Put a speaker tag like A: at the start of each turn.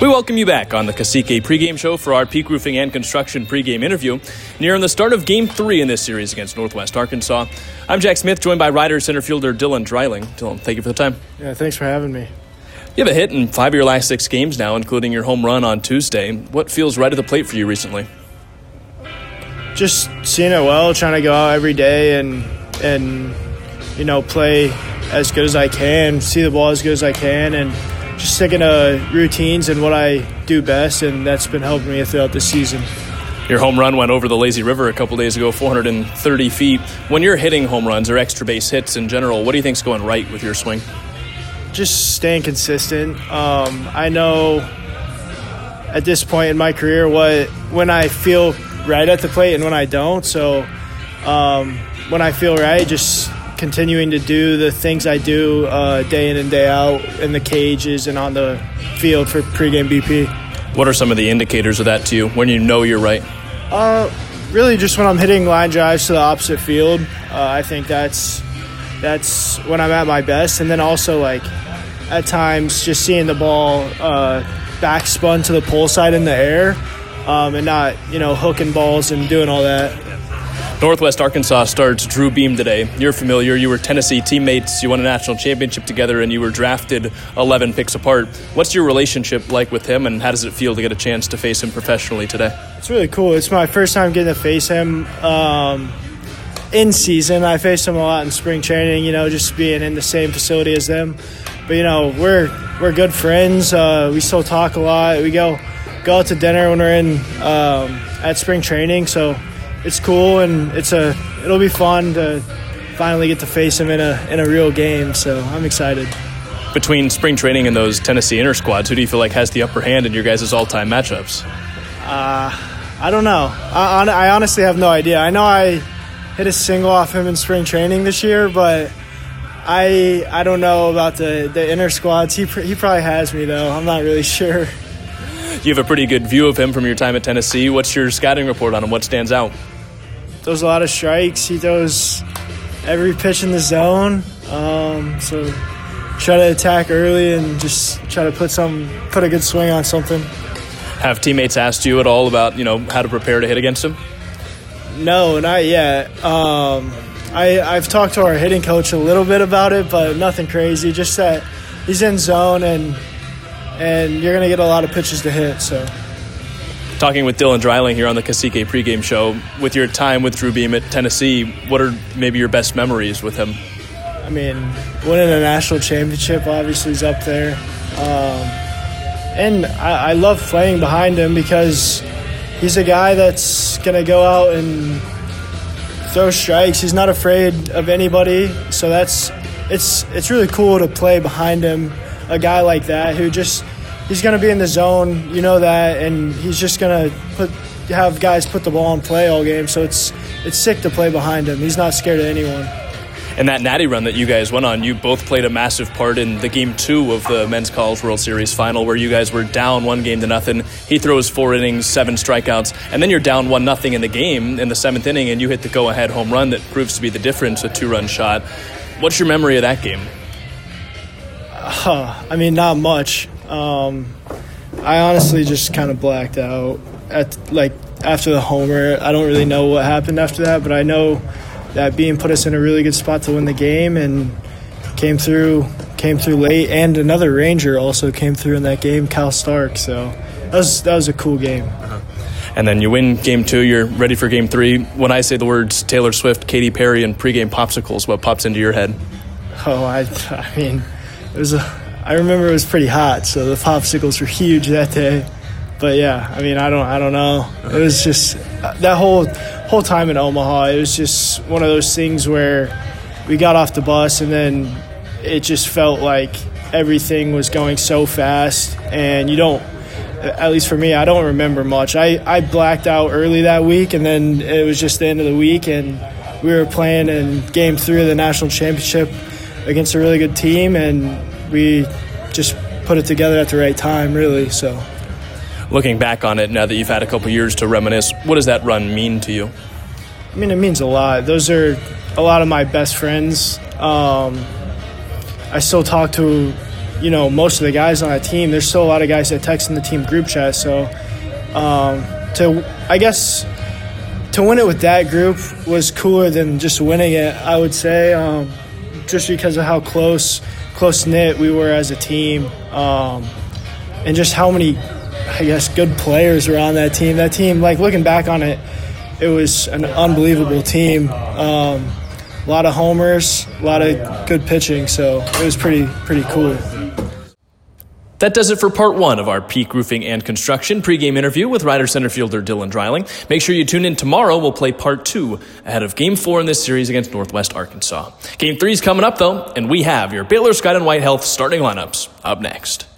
A: We welcome you back on the Cacique pregame show for our Peak Roofing and Construction pregame interview. Nearing the start of Game 3 in this series against Northwest Arkansas. I'm Jack Smith, joined by Riders center fielder Dylan Dreiling. Dylan, thank you for the time.
B: Yeah, thanks for having me.
A: You have a hit in 5 of your last 6 games now, including your home run on Tuesday. What feels right at the plate for you recently?
B: Just seeing it well, trying to go out every day and play as good as I can, see the ball as good as I can, and just sticking to routines and what I do best, and that's been helping me throughout the season.
A: Your home run went over the Lazy River a couple days ago, 430 feet. When you're hitting home runs or extra base hits in general, what do you think's going right with your swing?
B: Just staying consistent. I know at this point in my career when I feel right at the plate and when I don't. So when I feel right, just continuing to do the things I do day in and day out in the cages and on the field for pregame BP.
A: What are some of the indicators of that to you when you know you're right?
B: Really just when I'm hitting line drives to the opposite field. I think that's when I'm at my best. And then also, like, at times just seeing the ball backspun to the pole side in the air and not, hooking balls and doing all that.
A: Northwest Arkansas starts Drew Beam today. You're familiar. You were Tennessee teammates. You won a national championship together, and you were drafted 11 picks apart. What's your relationship like with him, and how does it feel to get a chance to face him professionally today?
B: It's really cool. It's my first time getting to face him in season. I faced him a lot in spring training, just being in the same facility as them. But, we're good friends. We still talk a lot. We go out to dinner when we're in at spring training, so it's cool, and it'll be fun to finally get to face him in a real game. So I'm excited.
A: Between spring training and those Tennessee inter squads, who do you feel like has the upper hand in your guys' all-time matchups?
B: I don't know. I honestly have no idea. I know I hit a single off him in spring training this year, but I don't know about the inter squads. He probably has me though. I'm not really sure.
A: You have a pretty good view of him from your time at Tennessee. What's your scouting report on him? What stands out?
B: Throws a lot of strikes. He throws every pitch in the zone. So try to attack early and just try to put a good swing on something.
A: Have teammates asked you at all about, how to prepare to hit against him?
B: No, not yet. I've talked to our hitting coach a little bit about it, but nothing crazy. Just that he's in zone and you're going to get a lot of pitches to hit. So,
A: talking with Dylan Dreiling here on the Cacique pregame show, with your time with Drew Beam at Tennessee, what are maybe your best memories with him?
B: I mean, winning a national championship obviously is up there. And I love playing behind him because he's a guy that's going to go out and throw strikes. He's not afraid of anybody. So it's really cool to play behind him, a guy like that who he's going to be in the zone, that, and he's just going to have guys put the ball in play all game. So it's sick to play behind him. He's not scared of anyone.
A: And that natty run that you guys went on, you both played a massive part in the Game 2 of the Men's College World Series final, where you guys were down 1-0. He throws 4 innings, 7 strikeouts, and then you're down 1-0 in the game in the 7th inning, and you hit the go-ahead home run that proves to be the difference, a 2-run shot. What's your memory of that game?
B: Not much. I honestly just kind of blacked out after the homer. I don't really know what happened after that, but I know that Beam put us in a really good spot to win the game and came through late. And another Ranger also came through in that game, Cal Stark. So that was a cool game.
A: And then you win Game 2. You're ready for Game 3. When I say the words Taylor Swift, Katy Perry, and pregame popsicles, what pops into your head?
B: I remember it was pretty hot, so the popsicles were huge that day. But yeah, I don't know. It was just that whole time in Omaha. It was just one of those things where we got off the bus and then it just felt like everything was going so fast, and at least for me, I don't remember much. I blacked out early that week, and then it was just the end of the week, and we were playing in Game 3 of the national championship against a really good team, and we just put it together at the right time, really. So,
A: looking back on it now that you've had a couple years to reminisce, what does that run mean to you?
B: It means a lot. Those are a lot of my best friends. I still talk to most of the guys on that team. There's still a lot of guys that text in the team group chat. So to win it with that group was cooler than just winning it, I would say, just because of how close-knit we were as a team, and just how many, good players were on that team. That team, looking back on it, it was an unbelievable team. A lot of homers, a lot of good pitching, so it was pretty cool.
A: That does it for part one of our Peak Roofing and Construction pregame interview with Rider center fielder Dylan Dreiling. Make sure you tune in tomorrow. We'll play part two ahead of Game 4 in this series against Northwest Arkansas. Game 3 is coming up, though, and we have your Baylor Scott and White Health starting lineups up next.